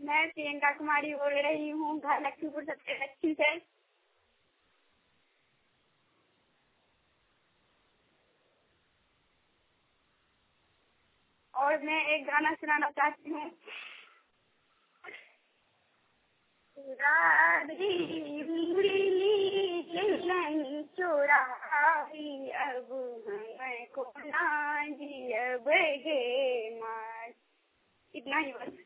मैं प्रियंका कुमारी बोल रही हूँ, घर लक्ष्मीपुर सबसे दक्षिण से। और मैं एक गाना सुनाना चाहती हूँ। चोराई अब हमको ना जियब गे मार। इतना ही बस।